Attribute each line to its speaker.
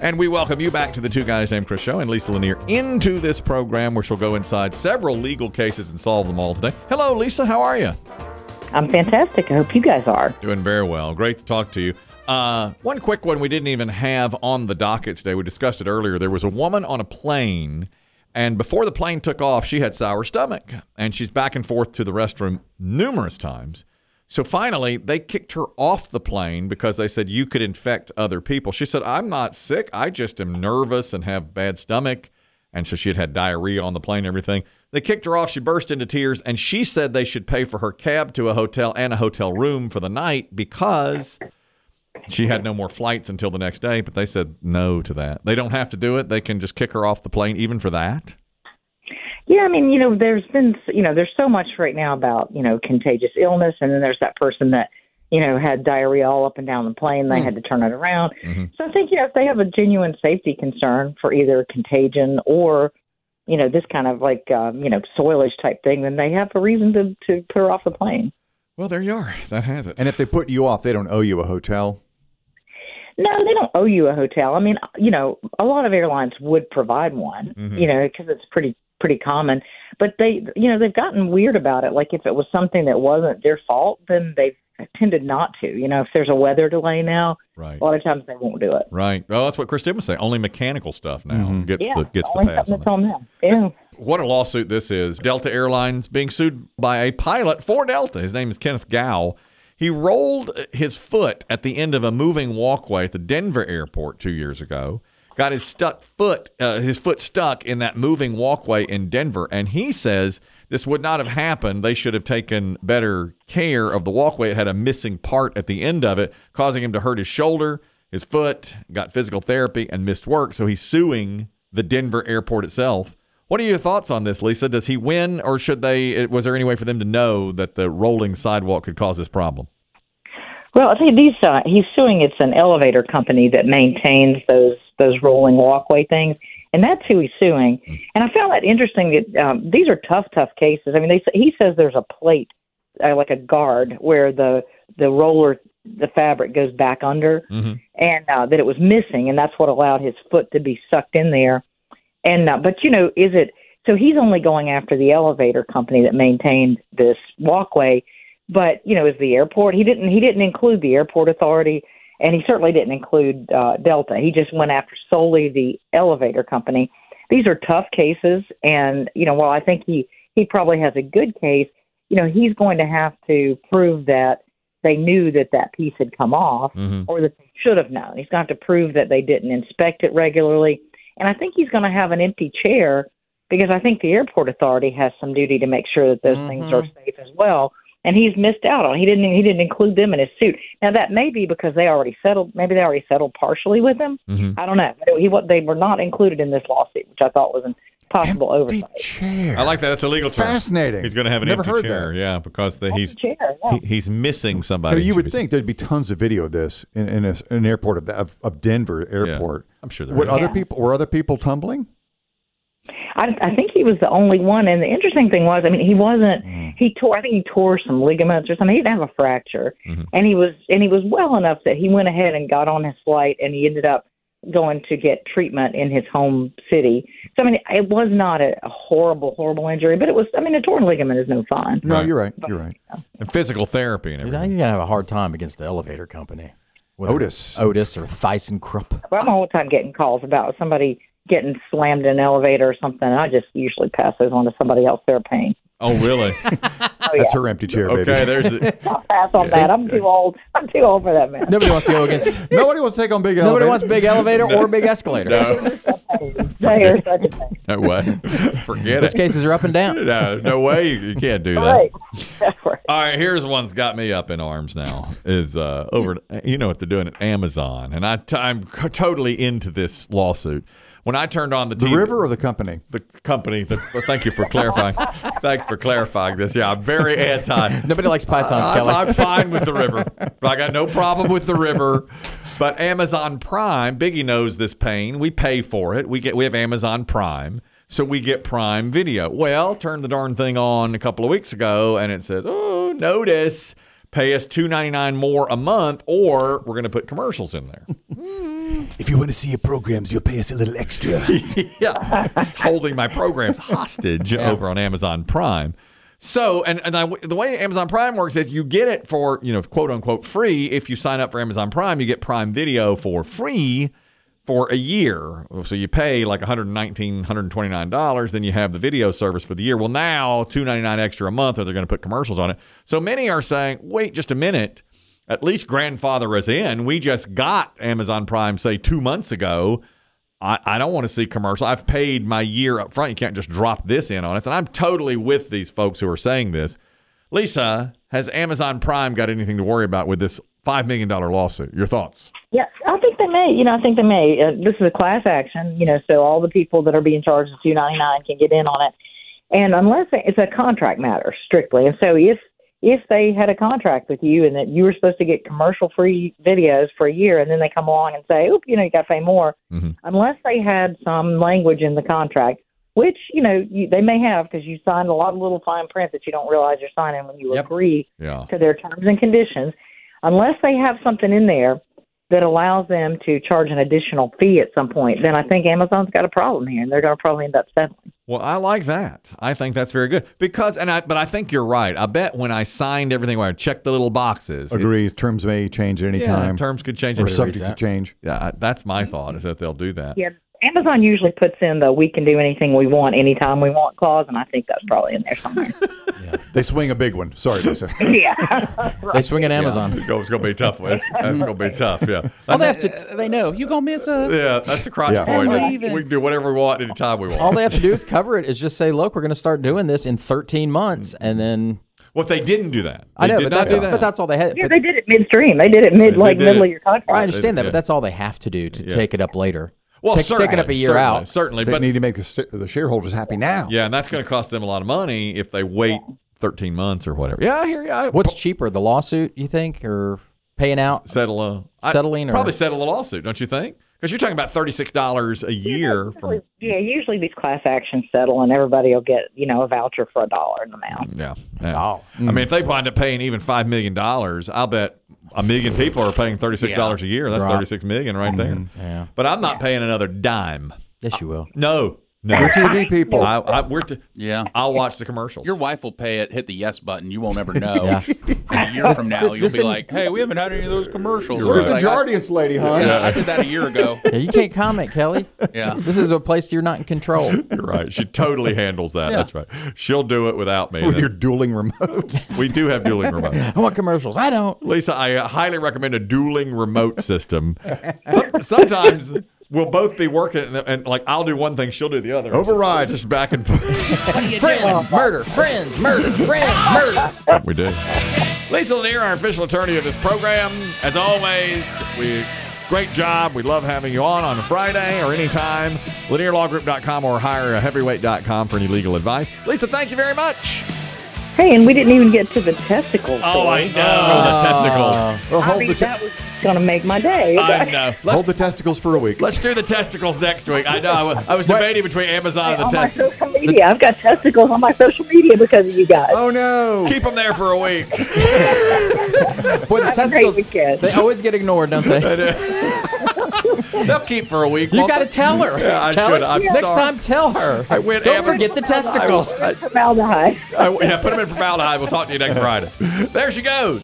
Speaker 1: And we welcome you back to the Two Guys Named Chris show and Lisa Lanier into this program where she'll go inside several legal cases and solve them all today. Hello, Lisa. How are you?
Speaker 2: I'm fantastic. I hope you guys are.
Speaker 1: Doing very well. Great to talk to you. One quick one we didn't even have on the docket today. We discussed it earlier. There was a woman on a plane, and before the plane took off, she had sour stomach, and she's back and forth to the restroom numerous times. So finally, they kicked her off the plane because they said you could infect other people. She said, I'm not sick. I just am nervous and have bad stomach. And so she had had diarrhea on the plane and everything. They kicked her off. She burst into tears, and she said they should pay for her cab to a hotel and a hotel room for the night because she had no more flights until the next day. But they said no to that. They don't have to do it. They can just kick her off the plane even for that.
Speaker 2: Yeah, I mean, there's been, there's so much right now about, contagious illness. And then there's that person that, had diarrhea all up and down the plane. They had to turn it around. Mm-hmm. So I think, if they have a genuine safety concern for either contagion or, this kind of like, soilage type thing, then they have a reason to put her off the plane.
Speaker 1: Well, there you are. That has it.
Speaker 3: And if they put you off, they don't owe you a hotel?
Speaker 2: No, they don't owe you a hotel. I mean, a lot of airlines would provide one, because it's pretty common, but they've gotten weird about it. Like if it was something that wasn't their fault, then they've tended not to. If there's a weather delay now, right, a lot of times they won't do it.
Speaker 1: Right. Well, that's what Christine was saying. Only mechanical stuff now gets the pass on that.
Speaker 2: Yeah.
Speaker 1: What a lawsuit this is. Delta Airlines being sued by a pilot for Delta. His name is Kenneth Gow. He rolled his foot at the end of a moving walkway at the Denver airport 2 years ago. Got his foot stuck in that moving walkway in Denver, and he says this would not have happened. They should have taken better care of the walkway. It had a missing part at the end of it, causing him to hurt his shoulder, his foot, got physical therapy, and missed work. So he's suing the Denver airport itself. What are your thoughts on this, Lisa? Does he win, or was there any way for them to know that the rolling sidewalk could cause this problem?
Speaker 2: Well, I think he's suing. It's an elevator company that maintains those rolling walkway things, and that's who he's suing. And I found that interesting that these are tough cases. I mean, he says there's a plate, like a guard, where the roller, the fabric goes back under, and that it was missing, and that's what allowed his foot to be sucked in there. And but is it? So he's only going after the elevator company that maintained this walkway. But, is the airport, he didn't include the airport authority, and he certainly didn't include Delta. He just went after solely the elevator company. These are tough cases, and, while I think he probably has a good case, he's going to have to prove that they knew that piece had come off or that they should have known. He's going to have to prove that they didn't inspect it regularly. And I think he's going to have an empty chair because I think the airport authority has some duty to make sure that those things are safe as well. And he's missed out on. He didn't include them in his suit. Now that may be because they already settled. Maybe they already settled partially with him. I don't know. But they were not included in this lawsuit, which I thought was an possible oversight.
Speaker 1: Chair. I like that. That's a legal term.
Speaker 3: Fascinating.
Speaker 1: He's going to have an empty chair. That. Yeah, because he's missing somebody.
Speaker 3: You would think there'd be tons of video of this in an airport of Denver airport.
Speaker 1: Yeah, I'm sure there
Speaker 3: were other people tumbling.
Speaker 2: I think he was the only one, and the interesting thing was, I mean, he wasn't. I think he tore some ligaments or something. He didn't have a fracture, and he was well enough that he went ahead and got on his flight, and he ended up going to get treatment in his home city. So I mean, it was not a horrible injury, but it was. I mean, a torn ligament is no fun.
Speaker 3: No, you're right. You're right.
Speaker 1: And physical therapy and everything.
Speaker 4: You're gonna have a hard time against the elevator company.
Speaker 3: Otis
Speaker 4: or ThyssenKrupp.
Speaker 2: Well, I'm all the time getting calls about somebody getting slammed in an elevator or something. I just usually pass those on to somebody else they're paying.
Speaker 1: Oh, really?
Speaker 3: That's her empty chair, baby.
Speaker 1: Okay, there's it.
Speaker 2: I'll pass on that. I'm too old. I'm too old for that, man.
Speaker 4: Nobody wants to go against.
Speaker 3: Nobody wants to take on big elevator.
Speaker 4: Nobody wants big elevator or big escalator.
Speaker 1: No. No way. Forget it.
Speaker 4: Those cases are up and down.
Speaker 1: No way. You can't do that.
Speaker 2: Right.
Speaker 1: All right, here's one's got me up in arms now. Is over. What they're doing at Amazon, and I'm totally into this lawsuit. When I turned on the TV,
Speaker 3: the river or the company?
Speaker 1: The company. Thank you for clarifying. Thanks for clarifying this. Yeah, I'm very anti.
Speaker 4: Nobody likes pythons, Kelly.
Speaker 1: I'm fine with the river. I got no problem with the river. But Amazon Prime, Biggie knows this pain. We pay for it. We have Amazon Prime, so we get Prime Video. Well, turned the darn thing on a couple of weeks ago, and it says, "Oh, notice." pay us $2.99 more a month, or we're going to put commercials in there.
Speaker 3: If you want to see your programs, you'll pay us a little extra.
Speaker 1: Yeah, it's holding my programs hostage over on Amazon Prime. So, the way Amazon Prime works is you get it for, quote unquote free. If you sign up for Amazon Prime, you get Prime Video for free for a year. So you pay like $119, $129, then you have the video service for the year. Well, now $2.99 extra a month, or they're going to put commercials on it. So many are saying, wait just a minute, at least grandfather us in. We just got Amazon Prime, say 2 months ago. I don't want to see commercial. I've paid my year up front. You can't just drop this in on us. And I'm totally with these folks who are saying this. Lisa, has Amazon Prime got anything to worry about with this $5 million lawsuit? Your thoughts?
Speaker 2: Yeah, I think they may. I think they may. This is a class action, so all the people that are being charged $2.99 can get in on it. And unless it's a contract matter strictly. And so if they had a contract with you and that you were supposed to get commercial-free videos for a year, and then they come along and say, you got to pay more, unless they had some language in the contract, which, they may have because you signed a lot of little fine print that you don't realize you're signing when you agree to their terms and conditions, unless they have something in there that allows them to charge an additional fee at some point, then I think Amazon's got a problem here, and they're going to probably end up settling.
Speaker 1: Well, I like that. I think that's very good but I think you're right. I bet when I signed everything, where I checked the little boxes.
Speaker 3: Agree. Terms may change at any time.
Speaker 1: Terms could change.
Speaker 3: Or subject to change.
Speaker 1: Yeah, that's my thought, is that they'll do that.
Speaker 2: Yeah. Amazon usually puts in the "we can do anything we want, anytime we want" clause, and I think that's probably in there somewhere.
Speaker 3: They swing a big one. Sorry, Lisa.
Speaker 2: Yeah.
Speaker 4: They swing at Amazon.
Speaker 1: It's going to be tough. That's going to be tough, yeah.
Speaker 4: All they have to,
Speaker 5: they know you're going to miss us.
Speaker 1: Yeah, that's the crotch point. We can do whatever we want anytime we want.
Speaker 4: all they have to do is cover it, is just say, look, we're going to start doing this in 13 months, and then...
Speaker 1: Well, if they didn't do that.
Speaker 4: I know, but that's all they had.
Speaker 2: Yeah, they did it midstream. They did it middle of your contract.
Speaker 4: I understand that, but that's all they have to do to take it up later.
Speaker 1: Well,
Speaker 4: take it up a year out.
Speaker 1: Certainly.
Speaker 3: They need to make the shareholders happy now.
Speaker 1: Yeah, and that's going to cost them a lot of money if they wait 13 months or whatever. Yeah, I hear you.
Speaker 4: What's cheaper, the lawsuit, you think, or paying out?
Speaker 1: Settling?
Speaker 4: Probably
Speaker 1: settle a lawsuit, don't you think? Because you're talking about $36 a year.
Speaker 2: Usually these class actions settle, and everybody will get, a voucher for $1 in the mail.
Speaker 1: Yeah. I mean, if they wind up paying even $5 million, I'll bet 1 million people are paying $36 a year. That's $36 million right there.
Speaker 4: Yeah.
Speaker 1: But I'm not paying another dime.
Speaker 4: Yes, you will.
Speaker 1: No.
Speaker 3: We're TV people.
Speaker 1: I'll watch the commercials.
Speaker 5: Your wife will pay it, hit the yes button. You won't ever know. And a year from now, you'll be like, hey, we haven't had any of those commercials.
Speaker 3: Where's the Jardiance lady, hon?
Speaker 5: Yeah, I did that a year ago.
Speaker 4: Yeah, you can't comment, Kelly.
Speaker 5: Yeah.
Speaker 4: This is a place you're not in control.
Speaker 1: You're right. She totally handles that. Yeah. That's right. She'll do it without me.
Speaker 3: With your dueling remotes.
Speaker 1: We do have dueling remotes.
Speaker 4: I want commercials. I don't.
Speaker 1: Lisa, I highly recommend a dueling remote system. Sometimes... we'll both be working, and like I'll do one thing, she'll do the other.
Speaker 3: Override.
Speaker 1: Just back and forth.
Speaker 4: Friends, murder. Friends, murder. Friends, murder.
Speaker 1: We do. Lisa Lanier, our official attorney of this program. As always, great job. We love having you on a Friday or anytime. LanierLawGroup.com or HireAHeavyweight.com for any legal advice. Lisa, thank you very much.
Speaker 2: Hey, and we didn't even get to the testicles.
Speaker 1: Oh, I know. The testicles.
Speaker 2: That was going to make my day.
Speaker 1: I know.
Speaker 3: Hold the testicles for a week.
Speaker 1: Let's do the testicles next week. I know. I was debating between Amazon and the testicles.
Speaker 2: On my social media. I've got testicles on my social media because of you guys.
Speaker 3: Oh, no.
Speaker 1: Keep them there for a week.
Speaker 4: Boy, the testicles, they always get ignored, don't they?
Speaker 1: They'll keep for a week.
Speaker 4: You got to tell her.
Speaker 1: Yeah, I should.
Speaker 4: Next time, tell her. Don't forget the testicles.
Speaker 2: Formaldehyde.
Speaker 1: Put them in formaldehyde. We'll talk to you next Friday. There she goes.